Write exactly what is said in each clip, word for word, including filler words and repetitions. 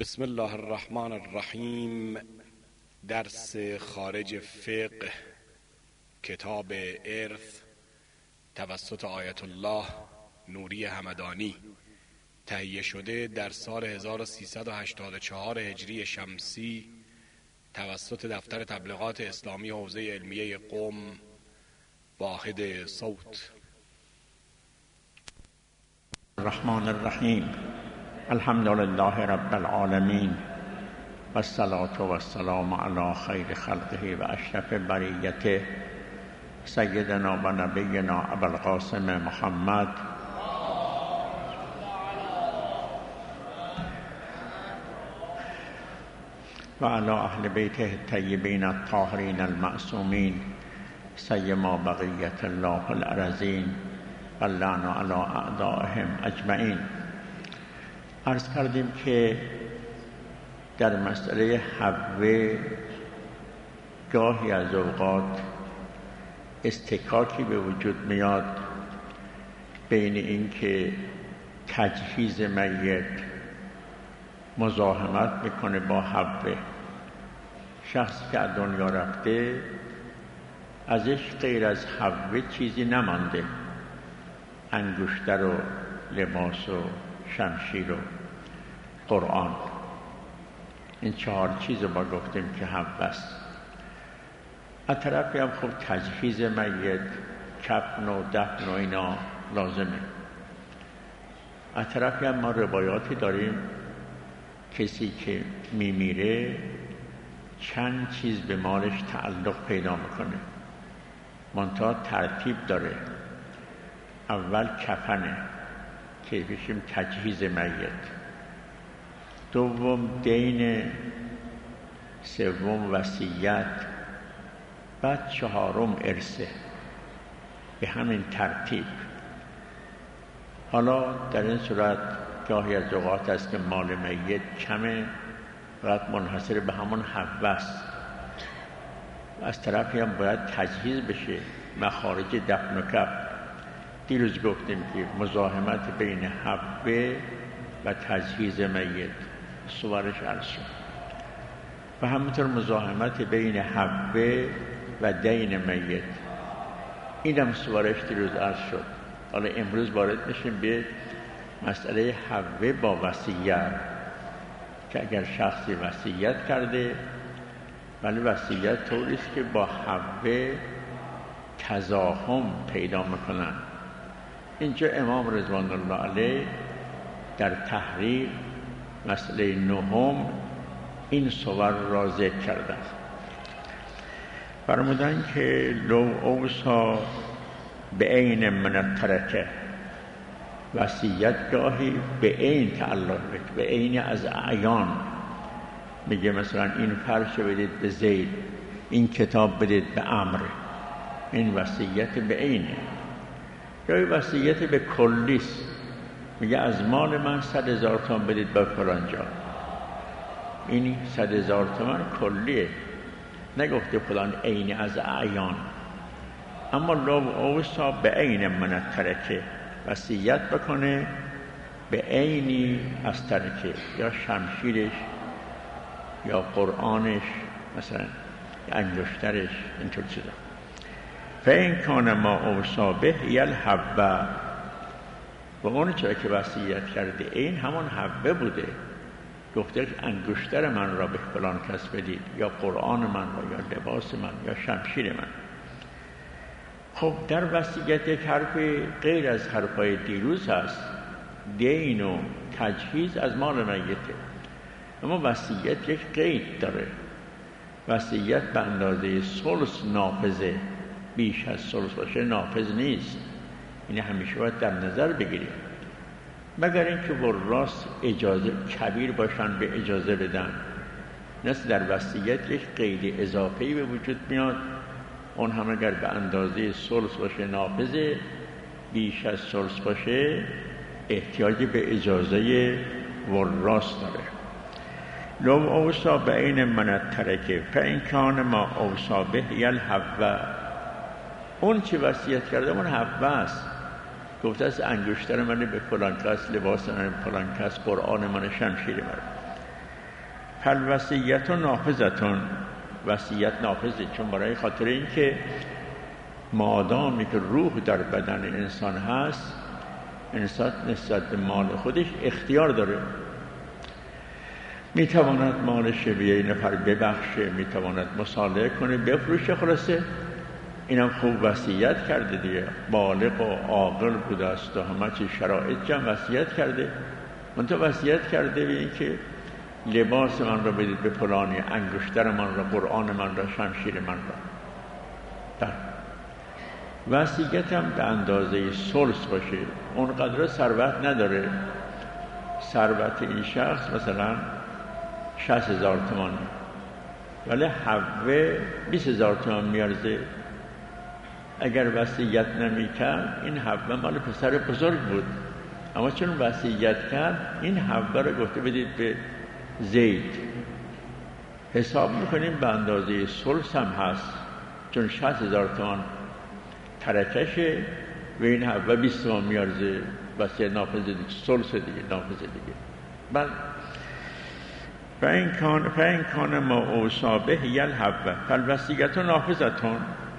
بسم الله الرحمن الرحیم. درس خارج فقه کتاب ارث توسط آیت الله نوری همدانی، تهیه شده در سال هزار و سیصد و هشتاد و چهار هجری شمسی توسط دفتر تبلیغات اسلامی حوزه علمیه قم، واحد صوت. الرحمن الرحیم. الحمد لله رب العالمین و الصلاة و السلام علی خیر خلقه و اشرف بریته سیدنا و نبینا ابوالقاسم محمد و علی اهل بیته الطیبین الطاهرین المعصومین سیما بقیة الله الارضین و اللعن علی اعدائهم اجمعین. عرض کردیم که در مسئله حوه گاهی از اوقات استکاکی به وجود میاد بین این که تجهیز میت مزاحمت میکنه با حوه. شخصی که از دنیا رفته ازش غیر از حوه چیزی نمانده، انگشتر و لباس و شمشیر و قرآن، این چهار چیز ما گفتیم که حوه است. از طرفی هم خب تجهیز میت، کفن و دفن و اینا لازمه. از طرفی هم ما روایاتی داریم کسی که میمیره چند چیز به مالش تعلق پیدا میکنه، منتها ترتیب داره. اول کفنه که بشیم تجهیز میت، دوم دین، سوم وصیت، بعد چهارم ارثه، به همین ترتیب. حالا در این صورت گاهی از اوقات است که مال میت کمه، فقط منحصر به همون حوه است. از طرفی هم باید تجهیز بشه، مخارج دفن و کفن. دیروز گفتیم که مزاحمت بین حوه و تجهیز میت صورش عرض شد، و همینطور مزاحمت بین حوه و دین میت، این هم صورش دیروز عرض شد. حالا امروز وارد میشیم به مسئله حوه با وصیت، که اگر شخصی وصیت کرده، ولی وصیت طوری است که با حوه تزاحم پیدا میکنن. اینجا امام رضوان الله علیه در تحریر مسئله نهم این صور را ذکر کردن. فرمودن که لو اوصا به عین من الترکه، وصیت گاهی به عین تعلق بید، به عین از اعیان. میگه مثلا این فرش بدید به زید، این کتاب بدید به عمرو، این وصیت به عینه. یا وصیت به کلیست، میگه از مال من صد هزار تومان بدید به فلان جا، این صد هزار تومان کلیه، نگفته فلان عین از اعیان. اما لو اوصا به عین من الترکه، وصیت بکنه به عینی از ترکه، یا شمشیرش یا قرآنش، مثلا انگشترش، اینطور چیزا. فإن کان ما اوصا به یل حوه، و اون چرا که وصیت کرده این همون حوه بوده، گفته انگشتر من را به فلان کس بدید، یا قرآن من را، یا لباس من، یا شمشیر من. خب در وصیت یک حرف غیر از حرفای دیروز هست، دین و تجهیز از مال میته. اما وصیت یک قید داره، وصیت به اندازه ثلث نافذه، بیش از ثلث باشه نافذ نیست. این همیشه باید در نظر بگیریم، مگر اینکه وراث اجازه کبیر باشن به اجازه بدن. مثل در وصیت یک قید اضافه‌ای به وجود میاد، اون هم اگر به اندازه ثلث باشه نافذه، بیش از ثلث باشه احتیاج به اجازه وراث داره. لو اوصا به عین من الترکه فإن کان ما اوصا به یل حوه، اون چی وصیت کرده اون حوه است. گفته است انگشتر من به فلان کس، لباس من به فلان کس، قرآن من، شمشیر من. فالوصیت نافذتون، وصیت نافذه، چون برای خاطر این که مادامی که روح در بدن انسان هست، انسان نسبت به مال خودش اختیار داره، میتواند مالش به یه نفر ببخشه، میتواند مصالحه کنه، بفروشه. خلاصه اینم خوب وصیت کرده دیگه، بالغ و عاقل بوده است و همه چی شرایط جمع وصیت کرده. منتها وصیت کرده به این که لباس من را بدید به فلانی، انگشتر من را، قرآن من را، شمشیر من را. در وصیت هم به اندازه ثلث باشه، اونقدر ثروت نداره. ثروت این شخص مثلا شصت هزار تومان، ولی حوه بیست هزار تومان میارزه. اگر وصیت نمی کرد این حوه مال پسر بزرگ بود، اما چون وصیت کرد این حوه را گفته بدید به زید. حساب میکنیم به اندازه ثلث هم هست، چون شصت هزار تومان ترکشه و این حوه بیست تومان میارزه. وصیت نافذ دیگه، ثلث دیگه، نافذ دیگه. بله. فَإِنْ كَانَ فَإِنْ كَانَ مَا أَوْصَى بِهِ هِيَ الْحَوَّةُ فَالْوَصِیَّةُ نَافِذَةٌ.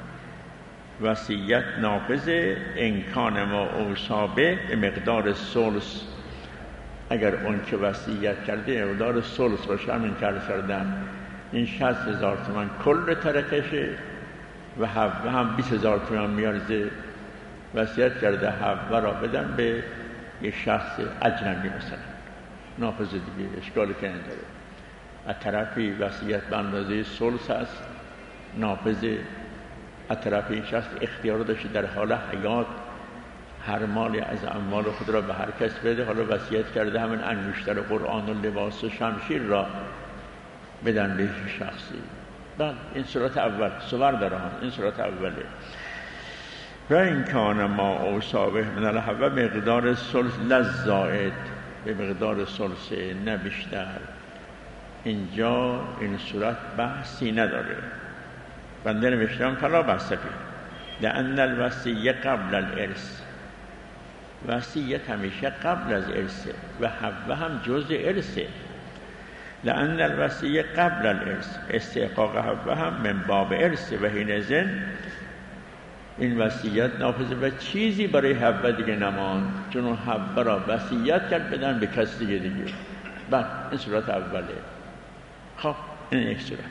وصیت نافذه ان کان ما اوصی به به مقدار ثلث. اگر اون که وصیت کرده مقدار ثلث باشه، همین کار کردن، این شصت هزار تومان کل ترکشه و حوه هم بیست هزار تومان میارزه. وصیت کرده حوه را بدن به یه شخص اجنبی مثلا، نافذ دیگه، اشکالی که نداره. از طرفی وصیت به اندازه ثلث است، نافذه. از طرف این شخص اختیار داشته در حال حیات هر مالی از اموال خود را به هر کس بده. حالا وصیت کرده همین انگشتر قرآن و لباس و شمشیر را بدن به شخصی. بعد این صورت اول صور داره، این صورت اوله. و این کان ما اوصی به من الحوه مقدار ثلث لزائد، به مقدار ثلث نه بیشتر. اینجا این صورت بحثی نداره. بنده نوشتم فلا بحث فیه لأن الوصیه قبل الارث. وصیت همیشه قبل از ارثه و حوه هم جزء ارثه. لأن الوصیه قبل الارث، استحقاق حوه هم من باب ارثه و حینئذ این وصیت نافذه و چیزی برای حوه دیگه نماند، چون اون حوه را وصیت کرد بدن به کس دیگه دیگه. بعد این صورت اوله. خب این یک صورت.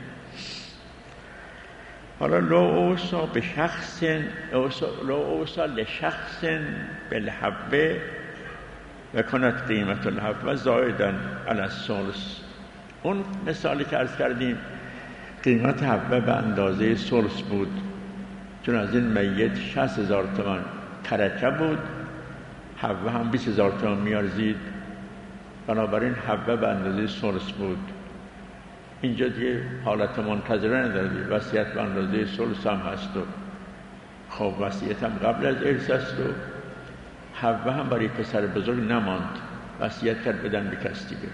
حالا لو اوصا به شخص لو اوصا لشخص بالحوه و کند قیمت الحوه زائدا علی الثلث. اون مثالی که عرض کردیم قیمت حوه به اندازه ثلث بود، چون از این میت شصت هزار تومان ترکه بود، حوه هم بیست هزار تومان میارزید، بنابراین حوه به اندازه ثلث بود. اینجا دیگه حالت منتظره نداره، وصیت به اندازه ثلث هم هست و خب وصیت هم قبل از ارث است و حوه هم برای پسر بزرگ نماند، وصیت کرد بدن به کس دیگه.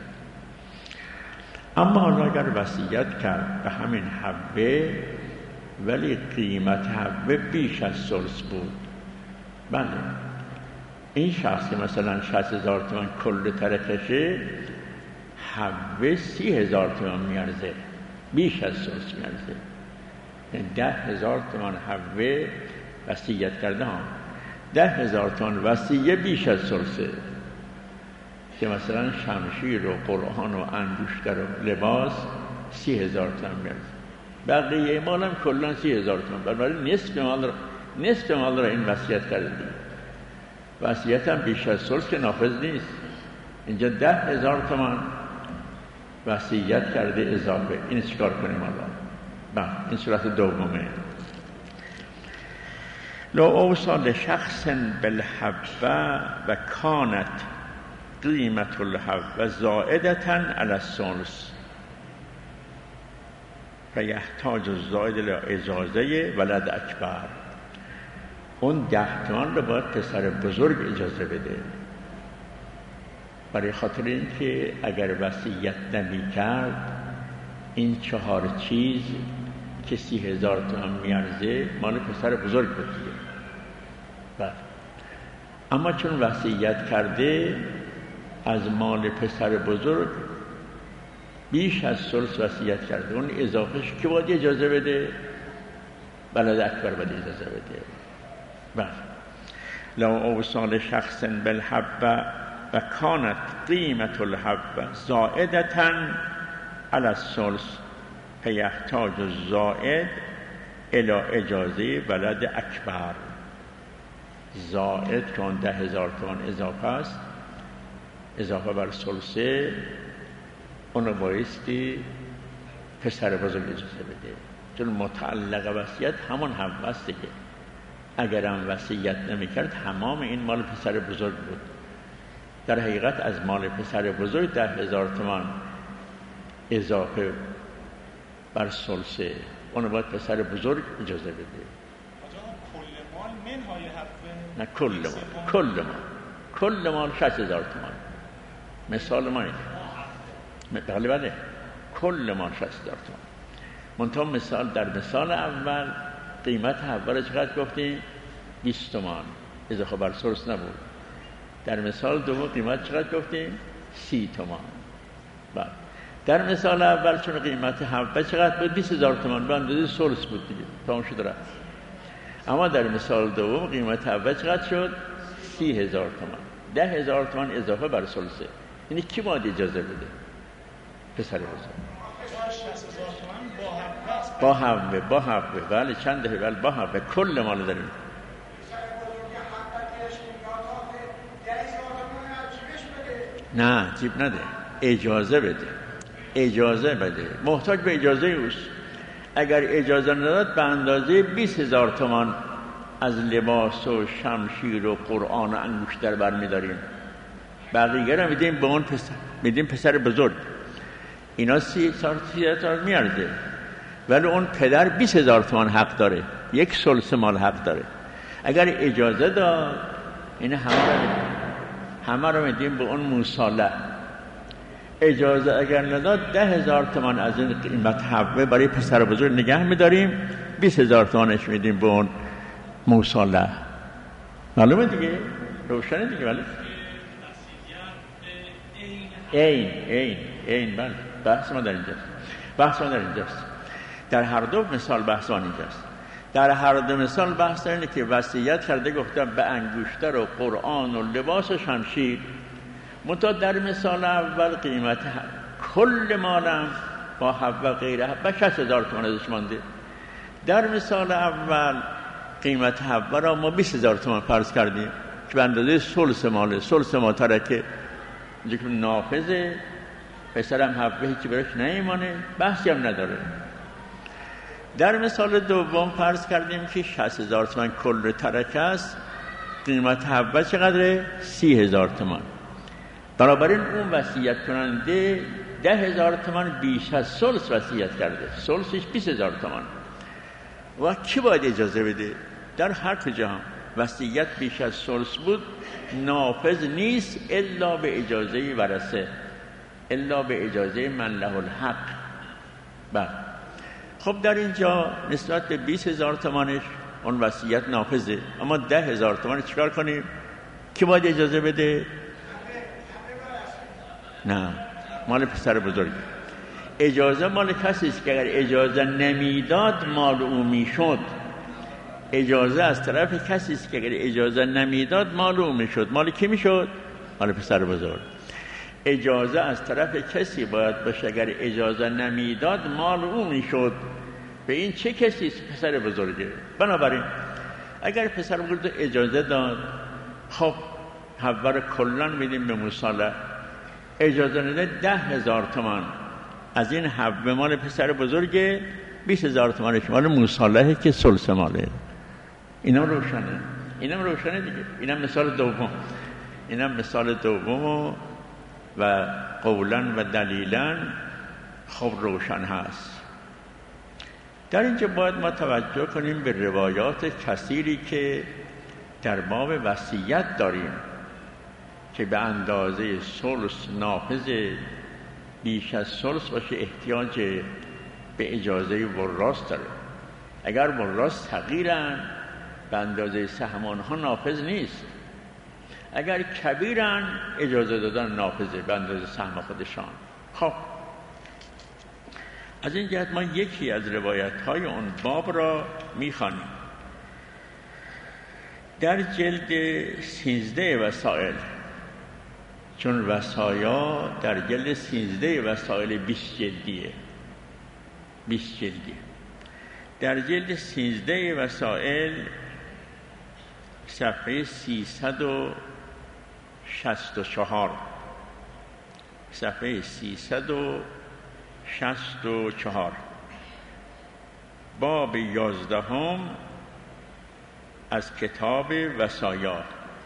اما حالا اگر وصیت کرد به همین حوه ولی قیمت حوه بیش از ثلث بود، بله این شخص که مثلا شصت هزار تومان کل ترکشه، حوه سی هزار تومان میارزه، بیش از ثلث میارزه. یعنی ده هزار تومان حوه وصیت کرده ها، ده هزار تومان وصیه بیش از ثلثه، که مثلا شمشیر و قرآن و انگشتر و لباس سی هزار تومان میارزه، بقیه مال هم کلان سی هزار تومان. بنابراین نصف مال را نصف مال را این وصیت کرده دیگه. وصیت هم بیش از ثلث که نافذ نیست. اینجا ده هزار تومان وصیت کرده اضافه. این چیکار کنیم حالا؟ بله این صورت دومه. لو اوصى لشخص بالحوه و کانت قیمت الحوه زائدة علی الثلث فیحتاج الزائد لاجازه ولد اکبر. اون ده تومان رو باید پسر بزرگ اجازه بده، برای خاطر این که اگر وصیت نمی کرد این چهار چیز که سی هزار تومان میارزه مال پسر بزرگ بود دیگه. بله. اما چون وصیت کرده از مال پسر بزرگ بیش از ثلث وصیت کرده، اون اضافهش که باید اجازه بده، ولد اکبر باید اجازه بده. بله. لو اوصال شخص بالحب و کانت قیمت الحب زائدتا علی الثلث فیحتاج الزائد الی اجازه ولد اکبر. زائد که اون ده هزار تومان اضافه است، اضافه بر ثلثه، اونو بایستی پسر بزرگ اجازه بده، چون متعلق وصیت همون حب است دیگه. اگرم وصیت نمی‌کرد تمام این مال پسر بزرگ بود. در حقیقت از مال پسر بزرگ ده هزار تومان اضافه بر ثلثه، اونو باید پسر بزرگ اجازه بده. نه کل مال، کل مال، کل مال شصت هزار تومان. مثال ما اینه. بله بله، کل مال شصت هزار تومان. منتها مثال در مثال اول قیمت اول چقدر گفتیم؟ بیست تومان، اضافه بر ثلث نبود. در مثال دوم قیمت چقدر گفتیم؟ سی تومان. بله. در مثال اول چون قیمت حبه چقدر بود؟ بیست هزار تومان، به اندازه ثلث بود دیگه، تمام شد رفت. اما در مثال دوم قیمت حبه چقدر شد؟ سی هزار تومان. ده هزار تومان اضافه بر ثلثه. یعنی کی باید اجازه بده؟ پسر بزرگ. با حبه، با حبه، بله چند ده، بله با حبه، کل مال داریم. نه جیب نده، اجازه بده، اجازه بده، محتاج به اجازه اوست. اگر اجازه نداد به اندازه بیست هزار تومان از لباس و شمشیر و قرآن و انگشتر برمیداریم، بقیه رو میدیم به اون پسر، میدیم پسر بزرگ. اینا سی هزار میارزه، ولی اون پدر بیست هزار تومان حق داره، یک ثلث مال حق داره. اگر اجازه داد این همه رو همه رو میدیم به اون موصاله. اجازه اگر نداد ده هزار تومان از این قیمت حبه برای پسر بزرگ نگه میداریم، بیست هزار تومانش میدیم به اون موصاله. معلومه دیگه، روشنه دیگه. ولی این این این بله، بحث ما در اینجاست، بحث ما در اینجاست. در هر دو مثال بحث ما اینجاست. در هر دو مثال بحث اینه که وصیت کرده گفتم به انگشتر و قرآن و لباس و شمشیر. منتها در مثال اول قیمت کل مالم با حب و غیره حب شصت هزار تومان ازش مانده. در مثال اول قیمت حب را ما بیست هزار تومان فرض کردیم که به اندازه ثلث ماله، ثلث ما ترکه اینجا که نافذه، پسرم حبه هیچی براش نیمانه، بحثی هم نداره. در مثال دوم فرض کردیم که شصت هزار تومان کل ترکه است، قیمت حبه چقدره؟ سی هزار تومان. بنابراین اون وصیت کننده ده هزار تومان بیش از ثلث وصیت کرده، ثلثش بیست هزار تومان. و کی باید اجازه بده؟ در هر کجا هم وصیت بیش از ثلث بود نافذ نیست الا به اجازه ورثه، الا به اجازه من له الحق. بله. خب در اینجا نسبت به بیست هزار تومانش اون وصیت نافذه، اما ده هزار تومان چیکار کنیم؟ کی باید اجازه بده؟ نه، مال پسر بزرگ. اجازه مال کسی است که اگر اجازه نمیداد مال او میشد. اجازه از طرف کسی است که اگر اجازه نمیداد مال او میشد. مال کی میشد؟ مال پسر بزرگ. اجازه از طرف کسی باید باشه اگر اجازه نمیداد مال او میشد. به این چه کسی است؟ پسر بزرگه. بنابراین اگر پسر بزرگ اجازه داد، خب حبه کلان میدیم به موصاله. اجازه نده ده هزار تومان از این حبه مال پسر بزرگه، بیست هزار تومانش مال موصاله که ثلث ماله. اینم روشنه، اینم روشنه دیگه. اینم مثال دوم، اینم مثال دوم و قولاً و دلیلاً خب روشن هست. در اینجا باید ما توجه کنیم به روایات کثیری که در باب وصیت داریم که به اندازه ثلث نافذ، بیش از ثلث باشه احتیاج به اجازه وراث داره. اگر وراث صغیرن به اندازه سهم آنها نافذ نیست، اگر کبیرن اجازه دادن نافذه به اندازه سهم خودشان. خب از این جهت ما یکی از روایت های اون باب را میخوانیم. در جلد سیزده وسائل، چون وصایا در جلد سیزده وسائل بیست جلدیه بیست جلدیه در جلد سیزده وسائل صفحه سیصد و شصت و چهار صفحه سیصد و شصت و چهار باب یازدهم از کتاب وصایا،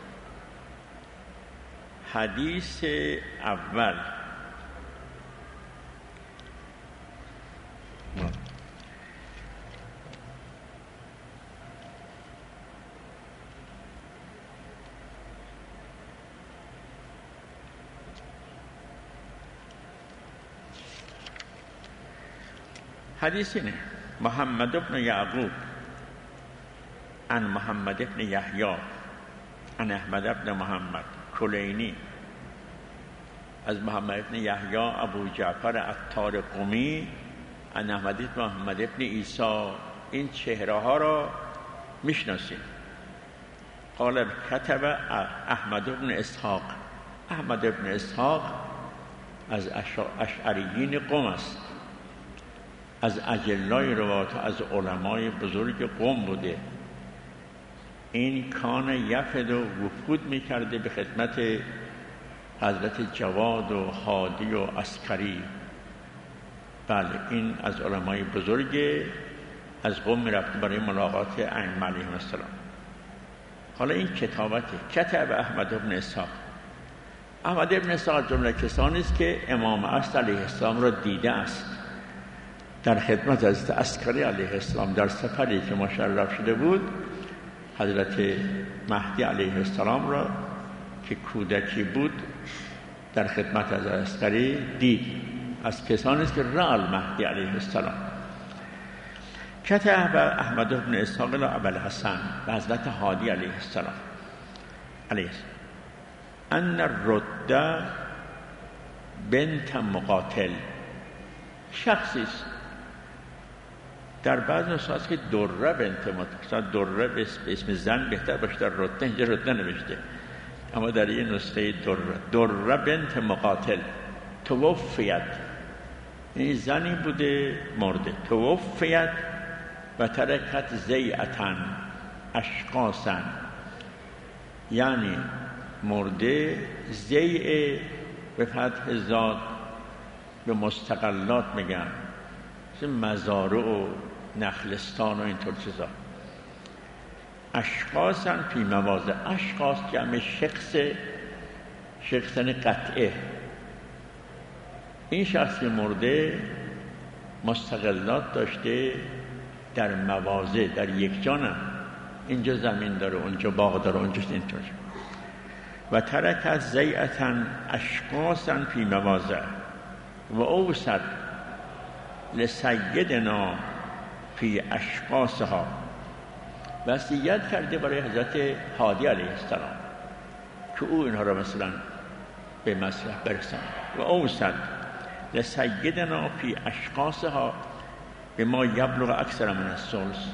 حدیث اول. حدیث اینه: محمد بن یعقوب عن محمد بن یحیی عن احمد بن محمد کلینی، از محمد بن یحیی ابو جعفر عطار قمی عن احمد بن محمد بن عیسی. این چهره ها را میشناسیم. قال کتب احمد بن اسحاق. احمد بن اسحاق از اشعریین قم است، از اجلای روات، از علمای بزرگ قم بوده. این کان یفد و وفود میکرده به خدمت حضرت جواد و هادی و عسکری. بله، این از علمای بزرگ از قم میرفته برای ملاقات ائمه علیهم السلام. حالا این کتابته. کتب احمد بن اسحاق. احمد بن اسحاق جمله کسانی است که امام عصر علیه السلام را دیده است. در خدمت حضرت عسکری علیه السلام در سفری که مشرف شده بود، حضرت مهدی علیه السلام را که کودکی بود در خدمت حضرت عسکری دید. از کسانی است که رأى المهدی علیه السلام. کتب احمد بن اسحاق الی ابوالحسن و حضرت هادی علیه السلام علیه السلام ان الرده بنت مقاتل. شخصی است در بعض نسخات که دره بنت مقاتل، دره به اسم زن بهتر باشه، در رده اینجا رده نوشته، اما در این نسخه دره دره بنت مقاتل توفیت. این زنی بوده مرده. توفیت و ترکت زیعتن اشقاسن، یعنی مرده. زیع به فتح زاد به مستقلات میگن، مثل مزارع و نخلستان و اینطور چیزا. اشخاصن فی مواضع. اشخاص جمع شخص، شخصن قطعه. این شخص مرده مستقلات داشته در مواضع، در یک جا نه، اینجا زمین داره، اونجا باغ داره، اونجا اینطور. و ترک زیعتن اشخاصن فی مواضع و اوصد لسیدنا فی اشخاصها. وصیت کرده برای حضرت هادی علیه السلام که او اینها را مثلا به مصرف برساند. و اوصد لسیدنا فی اشخاصها به ما یبلغ اکثر من الثلث.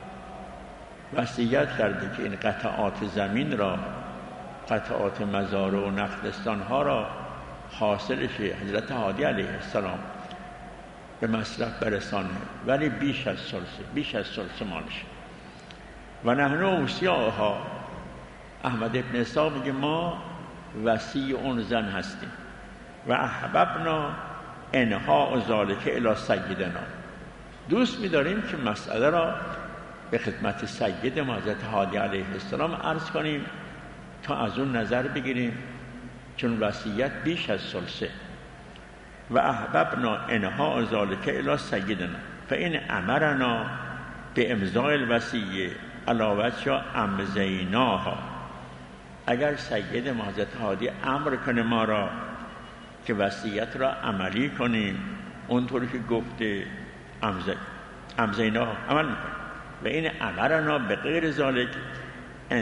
وصیت کرده که این قطعات زمین را، قطعات مزارع و نخلستان ها را حاصلش حضرت هادی علیه السلام به مصرف برسانه، ولی بیش از ثلث، بیش از ثلث مالش. و نحن اوصیاها. احمد ابن اسحاق میگه ما وصی اون زن هستیم. و احببنا انها ذالک الی سیدنا. دوست می‌داریم که مسئله را به خدمت سید ما حضرت هادی علیه السلام عرض کنیم تا از اون نظر بگیریم، چون وصیت بیش از ثلثه. و احببنا انها ذالک الی سیدنا فإن امرنا به امضاء الوصیه علاوت یا امضیناها. اگر سید ما حضرت هادی امر کنه ما را که وصیت را عملی کنیم اونطوری که گفته، امضیناها عمل میکنیم. و این امرنا به غیر ذالک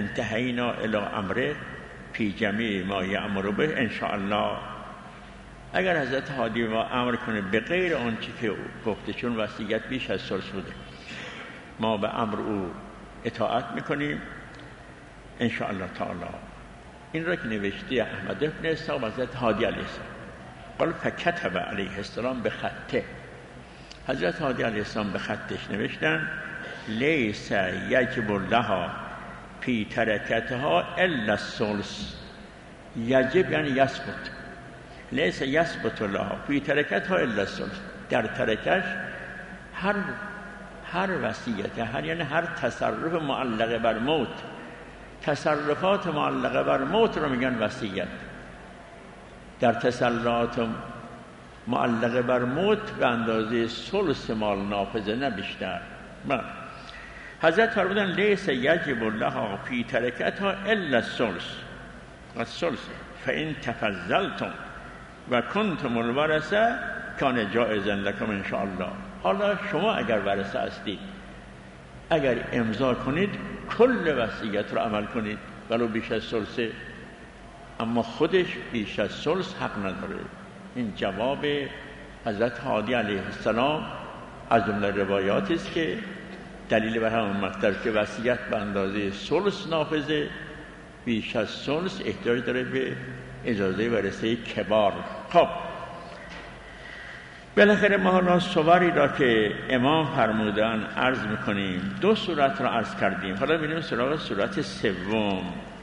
انتهینا الی امره فی جمیع ما یأمر به ان شاء الله. اگر حضرت هادی ما امر کنه به غیر آنچه که او گفته، چون وصیت بیش از ثلث بوده، ما به امر او اطاعت میکنیم ان شاء الله تعالی. این را که نوشته احمد بن اسحاق حضرت هادی علیه السلام، قال فکتب علیه السلام به خطه، حضرت هادی علیه السلام به خطش نوشتن لیس یجب لها فی ترکتها الا الثلث. یجب یعنی یثبت، لیس یثبت لها فی ترکتها الا الثلث. در ترکش هر هر وصیت، هر یعنی هر تصرف معلق بر موت، تصرفات معلقه بر موت رو میگن وصیت. در تصرفات معلقه بر موت به اندازه ثلث مال نافذه، نه بیشتر. حضرت فرمودن لیس یجب لها فی ترکتها الا الثلث، الثلث فان تفضلتم و کنتم الورثه کان جائزا لکم ان شاء الله. حالا شما اگر ورثه هستید، اگر امضا کنید کل وصیت رو عمل کنید ولو بیش از ثلثه، اما خودش بیش از ثلث حق نداره. این جواب حضرت هادی علیه السلام از جمله روایاتی است که دلیل بر همون مطلب که وصیت به اندازه ثلث نافذه، بیش از ثلث احتیاج داره به اجازه ورثه کبار. خب بالاخره ما حالا صوری را که امام فرمودن عرض میکنیم. دو صورت را عرض کردیم، حالا میریم سراغ صورت سوم.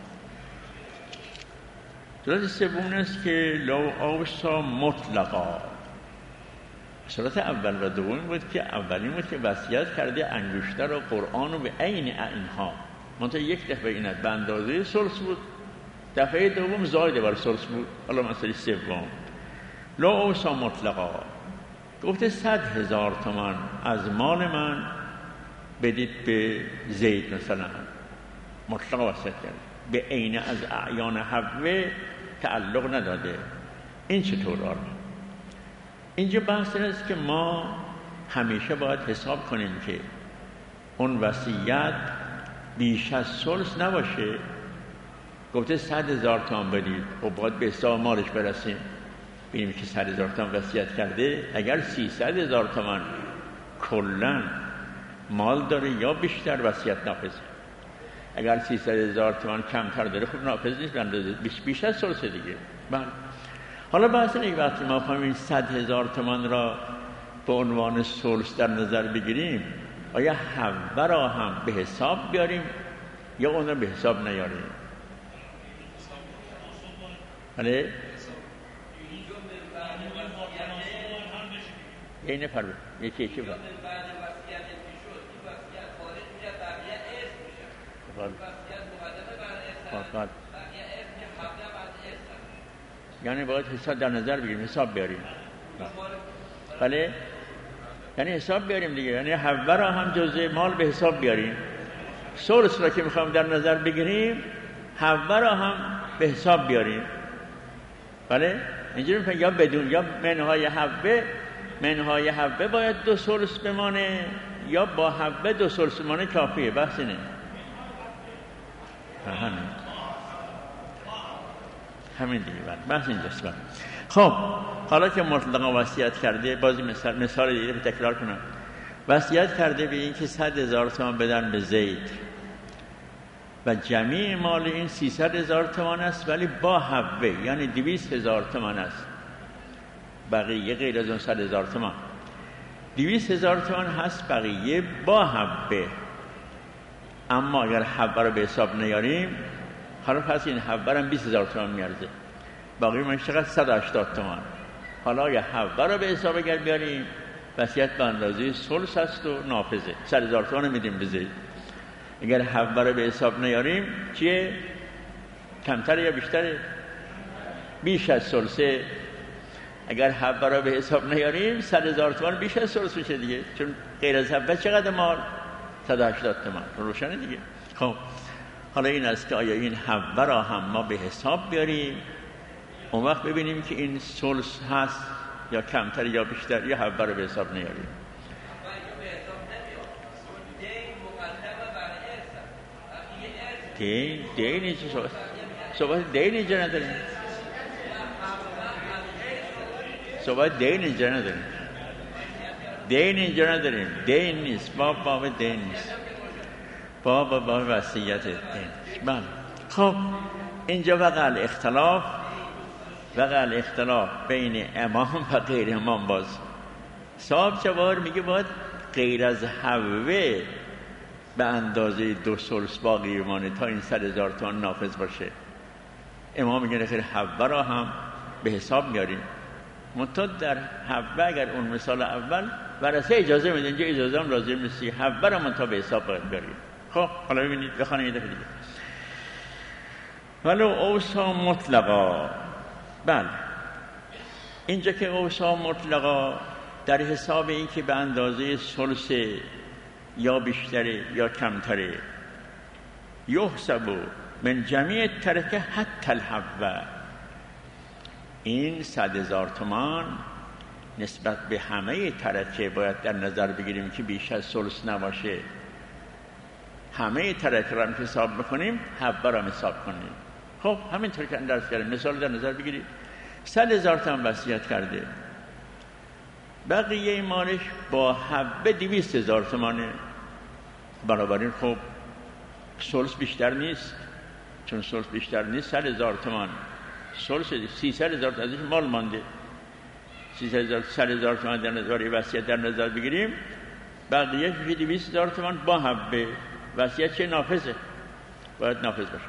صورت سوم است که لو اوصا مطلقا. صورت اول و دوم بود که اولین بود که وصیت کرده انگشتر و قرآن و به عین اینها، منتها یک دفعه اینت به اندازه ثلث بود، دفعه دوم زایده بر ثلث بود. حالا مسئله سوم لو اوصا مطلقا، گفته صد هزار تومان از مال من بدید به زید مثلا، مطلقا وصیت کرد، به عین از اعیان حوه تعلق نداده. این چطور آره؟ اینجا بحث این است که ما همیشه باید حساب کنیم که اون وصیت بیش از ثلث نباشه. گفته صد هزار تومان بدید و باید به حساب مالش برسیم، ببینیم که صد هزار تومان وصیت کرده، اگر سیصد هزار تومان کلا مال داره یا بیشتر وصیت نافذه. اگر سیصد هزار تومان کمتر داره خب نافذ نیست، اندازه بیش از ثلث دیگه. بله. حالا بحث اینه که وقتی ما بخوایم صد هزار تومان را به عنوان ثلث در نظر بگیریم، آیا حوه را هم به حساب بیاریم یا اون را به حساب نیاریم؟ بله؟ اینه فرق یکی یکی فرق یعنی باید حساب در نظر بگیریم، حساب بیاریم. بله؟ یعنی حساب بیاریم دیگه، یعنی حوه را هم جزء مال به حساب بیاریم. ثلث را که میخوام در نظر بگیریم حوه را هم به حساب بیاریم. بله؟ اینجوری میگم یا بدون یا منهای حوه، منهای حوه باید دو ثلث بمانه یا با حوه دو ثلث بمانه کافیه. بحث اینه. همین همین دیگه بحث اینجاست. خب حالا که مطلقا وصیت کرده، بازی مثال مثال دیگه به تکرار کنم. وصیت کرده به این که صد هزار تومان بدن به زید و جمعی مال این سیصد هزار تومان است، ولی با حوه یعنی دویست هزار تومان است، بقیه غیر از اون صد هزار تومان. دویست هزار تومان هست بقیه با حوه. اما اگر حوه رو به حساب نیاریم، حالا پس این حوه هم بیست هزار تومان میارزه، باقی من چقدر؟ صد و هشتاد تومان. حالا اگر حوه رو به حساب اگر بیاریم، وصیت به اندازه ثلث است و نافذه. صد هزار تومان میدیم به زید. اگر حوه رو به حساب نیاریم چیه؟ کمتر یا بیشتره؟ بیش از ثلثه. اگر حوه رو به حساب نیاریم صد هزار تومان بیش از ثلث میشه دیگه، چون غیر از حوه چقدر مال؟ صد و هشتاد تومان. روشنه دیگه. خب حالا این است که آیا این حوه را هم ما به حساب بیاریم، اون وقت ببینیم که این ثلث هست یا کمتر یا بیشتر، یا حوه رو به حساب نیاریم. دین دین اینجا صحبت صحبت دین اینجا نداریم. صحبت دین اینجا نداریم، دین اینجا نداریم، دین نیست، باب باب دین نیست، باب باب وصیت دین. بله خب اینجا وقع الاختلاف، وقع الاختلاف بین امام و غیر امام. باز صاحب جواهر میگه باید غیر از حوه به اندازه دو ثلث باقی بمانه تا این صد هزار تومان نافذ باشه. امام میگه خیر حوه را هم به حساب میاریم، منتها در حوه اگر اون مثال اول ورثه اجازه میده، اینجا اجازه هم لازم نیستی، حوه را منتها به حساب باید بیاریم. خب حالا ببینید بخوانیم یه دفعه دیگه. ولو اوصا مطلقا. بله اینجا که اوصا مطلقا در حساب این که به اندازه ثلث یا بیشتره یا کمتره، یحسب من جمیع ترکه حتی الحوه، این صد هزار تومان نسبت به همه ترکه باید در نظر بگیریم که بیش از ثلث نباشه. همه ترکه را حساب بکنیم، حوه را حساب کنیم. خب همینطور که درس کردیم، مثال در نظر بگیرید صد هزار تومان وصیت کرده، بقیه مالش با حوه دویست هزار تومانه، بنابراین خب ثلث بیشتر نیست، چون ثلث بیشتر نیست صد هزار تومان، ثلث سیصد هزار تومان ازش مال مانده، سیصد هزار تومان در نظر وصیت در نظر بگیریم، بقیهش میشه دویست هزار تومان با حوه. وصیت چه نافذه، باید نافذ باشه.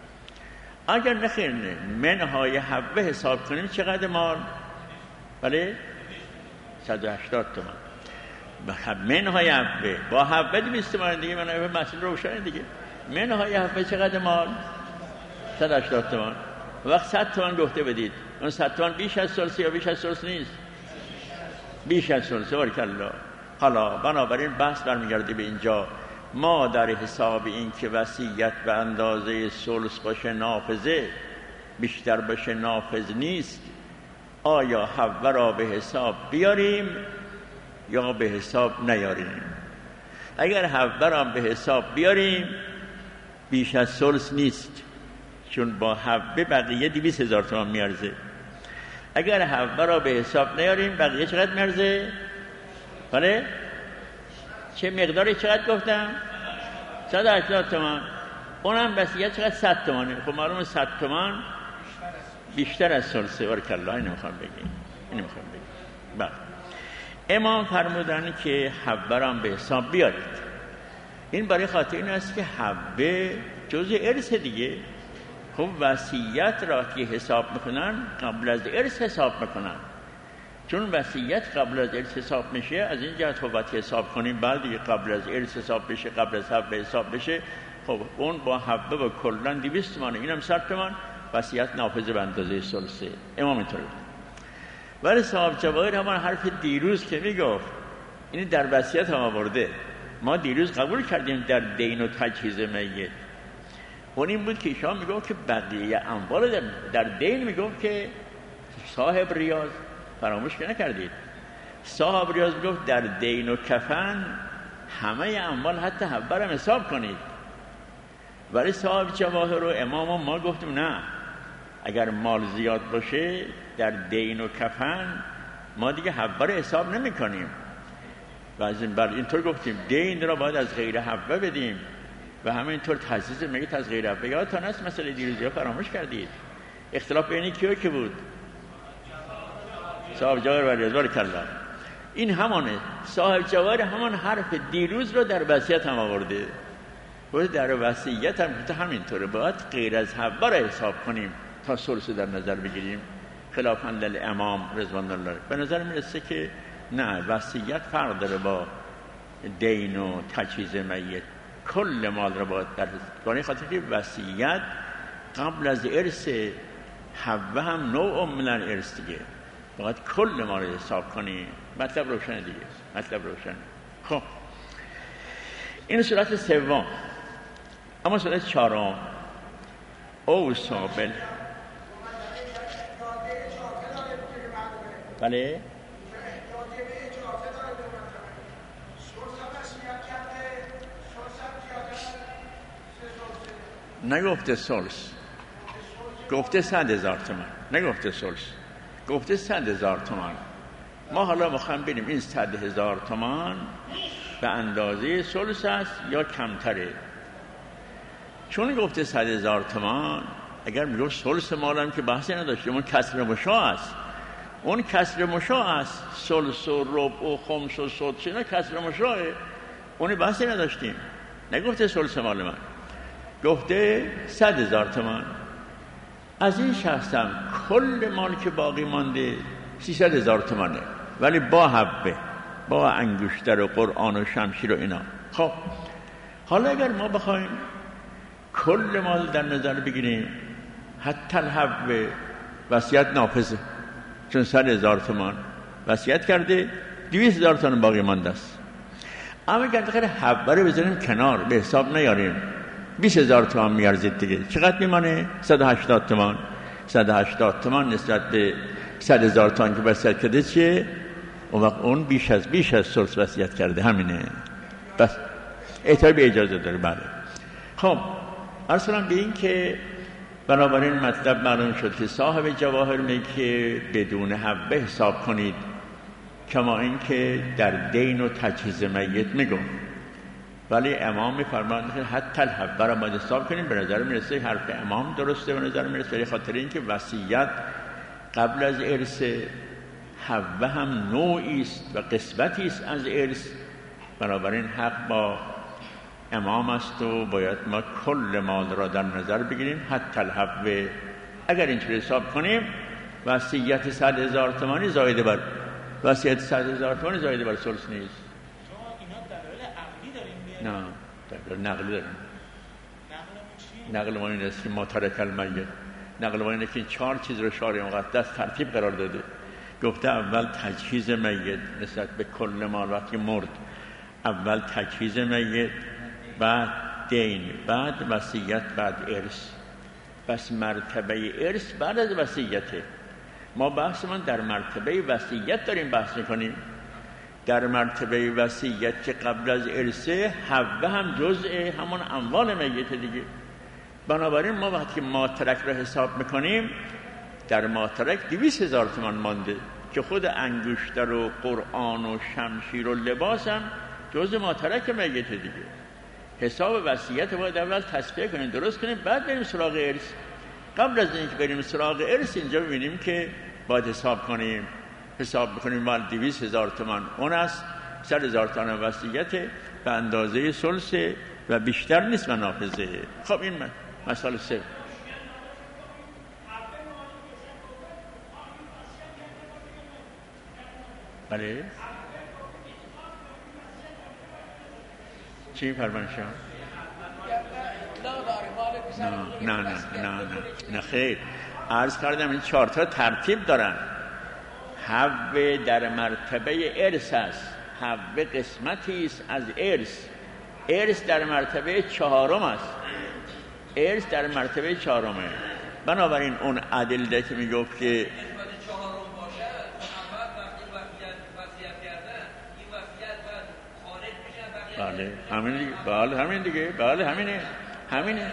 اگر نخیر نه منهای حوه حساب کنیم چقدر مال؟ بله صد و هشتاد تومان. منهای حوه با حوه دویست تومان دیگه، منهای مسئله روشنه دیگه. منهای حوه چقدر مال؟ صد و هشتاد تومان. وقت صد تومان گفته بدید، اون صد تومان بیش از ثلث یا بیش از ثلث نیست؟ بیش از ثلث. بارک الله. حالا بنابراین بحث برمیگرده به اینجا، ما در حساب این که وصیت به اندازه ثلث باشه نافذه، بیشتر باشه نافذ نیست، آیا حوه را به حساب بیاریم یا به حساب نیاریم؟ اگر حوه را به حساب بیاریم بیش از ثلث نیست، چون با حوه بقیه دویست هزار تومان میارزه. اگر حوه را به حساب نیاریم بقیه چقدر میارزه؟ بله چه مقداری چقدر گفتم؟ صد و هشتاد تومان. اونم وصیت چقدر؟ صد تومانه. خب معلومه صد تومان بیشتر از ثلثه. بارک الله. اینو میخوام بگیم، اینو میخوام بگیم. بله امام فرمودن که حوه را به حساب بیارید. این برای خاطر این است که حوه جزء ارث دیگه. خب وصیت را که حساب میکنن قبل از ارث حساب میکنن، چون وصیت قبل از ارث حساب میشه، از این جهت خب باید حساب کنیم. بعد دیگه قبل از ارث حساب بشه، قبل از حوه حساب بشه، خب اون با حوه و کلا دویست تومانه، اینم صد تومان، وصیت نافذ به اندازه ثلثه. امام اینطوری بود. ولی صاحب جواهر همان حرف دیروز که میگفت این در وصیت هم آورده، ما دیروز قبول کردیم در دین و تجهیز میت، اون این بود که ایشان میگفت که بقیه اموال در, در دین، میگفت که صاحب ریاض فراموش که نکردید، صاحب ریاض میگفت در دین و کفن همه اموال حتی حوه را حساب کنید. ولی صاحب جواهر و امام و ما گفتیم نه، اگر مال زیاد باشه در دین و کفن ما دیگه حوه را حساب نمی کنیم و از این بر اینطور گفتیم دین را باید از غیر حوه بدیم و همینطور تحسیس میگه از غیر حوه. یادتان است مسئله دیروزی ها فراموش کردید، اختلاف بین کیو که بود؟ صاحب جواهر و رضا کلا. این همانه، صاحب جواهر همان حرف دیروز رو در وصیت هم آورده. باید در وصیت هم که همینطوره، باید غیر از حوه را حساب کنیم تا ثلث در نظر بگیریم، خلافاً للامام رضوان الله. به نظر میرسه که نه، وصیت فرق داره با دین و تجهیز میت، کل مال را باید در کنی، خاطر که وصیت قبل از ارث، حوه هم نوع من الارث دیگه، باید کل ما رو حساب کنی. مطلب روشنه دیگه، مطلب روشنه. خب این صورت سوم. اما صورت چهارم او سابل. بله نگفته ثلث، گفته صد هزار تومان، نگفته ثلث. گفته صد هزار تومان. ما حالا میخوایم ببینیم این صد هزار تومان به اندازه ثلث است یا کمتره. چون گفته صد هزار تومان، اگر میگه ثلث مالم که بحثی نداشتیم، اون کسر مشاع است. اون کسر مشاع است. ثلث و ربع و خمس و سدس اینا کسر مشاعه، اون بحثی نداشتیم. نگفته ثلث مال من، گفته صد هزار تومان. از این شخصم کل مال که باقی مانده سیصد هزار تومانه، ولی با حبه، با انگشتر و قرآن و شمشیر و اینا. خب حالا اگر ما بخوایم کل مال در نظر بگیریم، حتی الحبه وصیت نافذه، چون صد هزار تومان وصیت کرده، دویست هزار تومان باقی مانده است. اما اگر دقیقه حبه رو بذاریم کنار، به حساب نیاریم، بیست هزار تومان میارزید دیگه، چقدر میمانه؟ صد و هشتاد تومان. صد و هشتاد تومان نسبت به صد هزار تومان که وصیت کرده چیه؟ اون وقت اون بیش از بیش از ثلث وصیت کرده، همینه. بس اعتبار به اجازه داره. بله. خب اصلا به این که بنابراین مطلب معلوم شد که صاحب جواهر میگه که بدون حبه حساب کنید، کما این که در دین و تجهیز میت میگم. ولی امام میفرماند که حتی الحبه را باید حساب کنیم. به نظر میرسه حرف امام درسته، به نظر میرسه، برای خاطر اینکه وصیت قبل از ارث، حبه هم نوعی است و قسمتی است از ارث. بنابراین حق با امام است و باید ما کل مال را در نظر بگیریم. حتی الحبه اگر اینجوری حساب کنیم، وصیت صد هزار تومانی زایده بر وصیت صد هزار تومانی زایده بر ثلث نیست. نه دلیل نقلی داریم. نقل ما این است که ما ترک المیت، نقل ما اینه که چهار چیز رو شارع مقدس ترتیب قرار داده. گفته اول تجهیز میت نسبت به کل مال وقتی مرد، اول تجهیز میت، بعد دین، بعد وصیت، بعد ارث. بس مرتبه ارث بعد از وصیته. ما بحث من در مرتبه وصیت داریم بحث میکنیم. در مرتبه وصیت که قبل از ارثه، حبه هم جزء همون اموال میت دیگه. بنابراین ما وقتی ماترک را حساب میکنیم، در ماترک دویست هزار تومان مانده که خود انگشتر و قرآن و شمشیر و لباس هم جزء ماترک میت دیگه. حساب وصیت باید اول تصفیه کنیم، درست کنیم، بعد بریم سراغ ارث. قبل از اینکه بریم سراغ ارث، اینجا ببینیم که باید حساب کنیم. حساب بکنیم مال دویست هزار تومان اون است، صد هزار تومان وصیت به اندازه ثلث و بیشتر نیست و نافذه. خب این مسئله سه. بله چی فرمان شما؟ نه نه نه نه نه نه خیر، عرض کردم این چهار تا ترتیب دارن. حبه در مرتبه ارث است، حبه قسمتی است از ارث. ارث در مرتبه چهارم است، ارث در مرتبه چهارمه. بنابراین اون ادله که میگفت که بله همین دیگه، بله همین دیگه، بله همینه، همینه.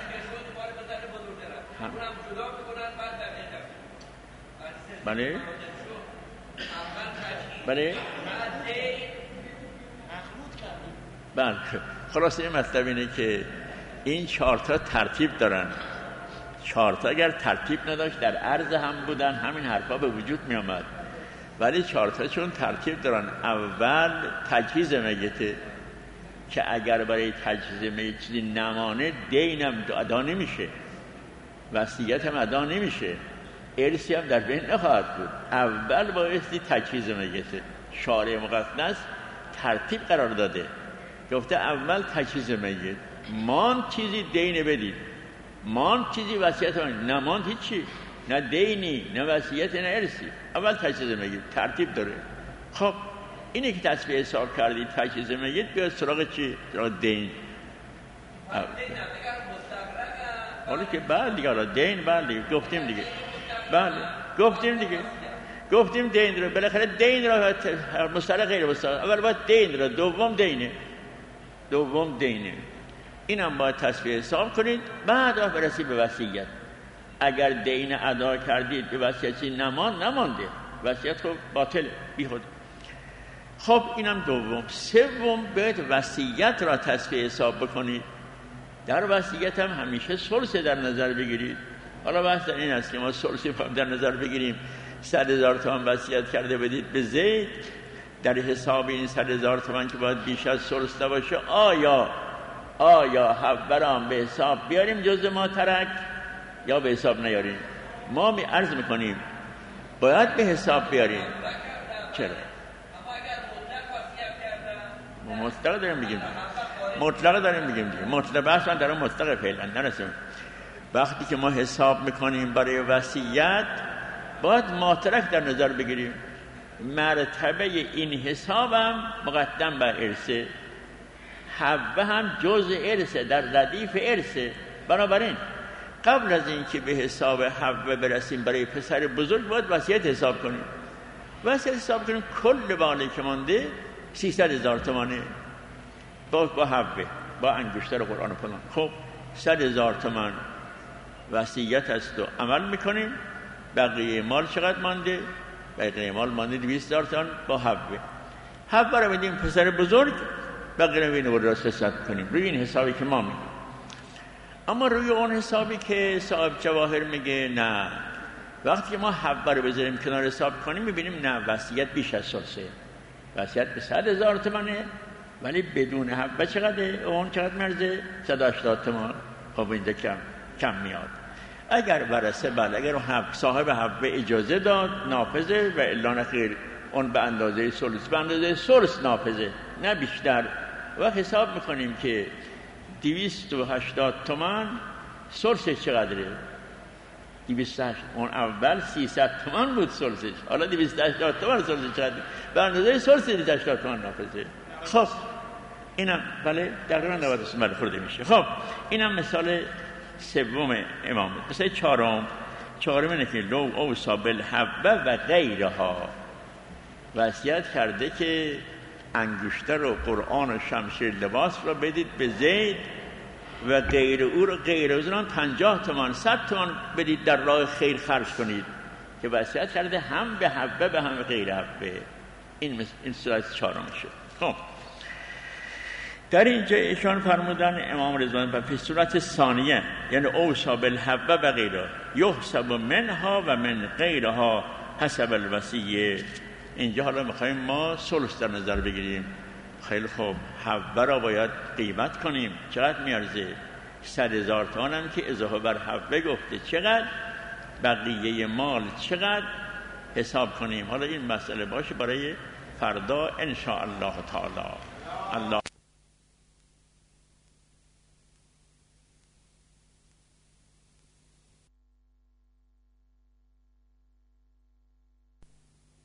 بله بله بله. خلاصه این مطلب اینه که این چهار تا ترتیب دارن. چهار تا اگر ترتیب نداشت در عرض هم بودن، همین حرفا به وجود می آمد. ولی چهار تا چون ترتیب دارن، اول تجهیز میته که اگر برای تجهیز میت چیزی نمانه، دینم ادا نمیشه، وصیت هم ادا نمیشه، ارثی هم در بین نخواهد بود. اول بایستی تجهیز میته. شارع مقدس ترتیب قرار داده، گفته اول تجهیز میت، مان چیزی دین بدید، مان چیزی وصیت بدید، نه مان هیچی، نه دینی نه وصیت نه ارثی. اول تجهیز میت ترتیب داره. خب اینه که تصفیه حساب کردید تجهیز میت، بیاد سراغ چی؟ سراغ دین. حالا که بعد دیگه حالا دین، بله گفتیم دیگه، بله گفتیم دیگه، گفتیم دین رو، بالاخره دین رو مستقل غیر مستقل، اول باید دین رو، دوم دینه، دوم دینه. اینم باید تصفیه حساب کنید، بعد برسید به وصیت. اگر دین ادا کردید به وصیتی نمان نمانده، وصیت خب باطل بیخود. خب اینم دوم. سوم باید وصیت را تصفیه حساب بکنید. در وصیت هم همیشه ثلث در نظر بگیرید. حالا بحث این است که ما ثلث در نظر بگیریم. صد هزار تومان وصیت کرده بدید به زید، در حساب این صد هزار تومان که باید بیش از ثلث باشه، آیا آیا حبرام به حساب بیاریم جز ما ترک یا به حساب نیاریم؟ ما می عرض میکنیم باید به حساب بیاریم. چرا؟ ما مطلق داریم میگیم مطلق داریم میگیم دیگه. مطلق بحث من دارم مطلق فعلا نرسیم. وقتی که ما حساب میکنیم برای وصیت باید ماترک در نظر بگیریم. مرتبه این حسابم مقدم بر ارثه، حبه هم جز ارثه، در ردیف ارثه. بنابراین قبل از این که به حساب حبه برسیم برای پسر بزرگ باید وصیت حساب کنیم. وصیت حساب کنیم کل بالی که مانده سیصد هزار تومانه با با حبه با انگشتر قرآن و فلان. خب صد هزار تومان وصیت است و عمل میکنیم. بقیه مال چقدر مانده؟ بقیه مال مانده دویست هزار تومان با حبه. حبه رو بدیم پسر بزرگ، بقیه رو بینه راست حساب کنیم روی این حسابی که ما میگیم. اما روی اون حسابی که صاحب جواهر میگه نه، وقتی که ما حبه رو بذاریم کنار حساب کنیم میبینیم نه، وصیت بیش از ثلثه. وصیت به صد هزار تومانه ولی بدون حبه چقدره؟ اون چقدر مرزه؟ صد و هشتاد تومان. خب اینجا کم کم میاد. اگر ورثه بله، اگر حب صاحب حبه اجازه داد نافذه، و الا نخیر اون به اندازه ثلث به اندازه ثلث نافذه، نه بیشتر. و حساب میکنیم که دویست و هشتاد تومان ثلثش چقدره؟ دویست و هشتاد. اون اول سیصد تومان بود ثلثش، حالا دویست و هشتاد تومان ثلثش چقدره؟ به اندازه ثلث دویست و هشتاد تومان نافذه. خب اینم بله تقریبا نود و سه خورده میشه. خب اینم مثال سوم امام. مثال چهارم چهارم اینه که لو اوصا بالحبه و غیرها، وصیت کرده که انگشتر و قرآن و شمشیر لباس را بدید به زید و غیر او را غیر از آن پنجاه تومان صد تومان بدید در راه خیر خرج کنید، که وصیت کرده هم به حبه به هم غیر حبه. این مثل این صورت چهارم شد. خب در اینجا ایشان فرمودن امام رضوان و فی صورت ثانیه، یعنی اوصا بالحبه و غیره یحسب منها و من غیرها حسب الوصیه. اینجا حالا میخوایم ما ثلث در نظر بگیریم. خیلی خوب، حبه را باید قیمت کنیم. چقدر میارزه؟ صد هزار تومان هم که اضافه بر حبه گفته. چقدر؟ بقیه مال چقدر؟ حساب کنیم. حالا این مسئله باشه برای فردا ان شاء الله تعالی. الله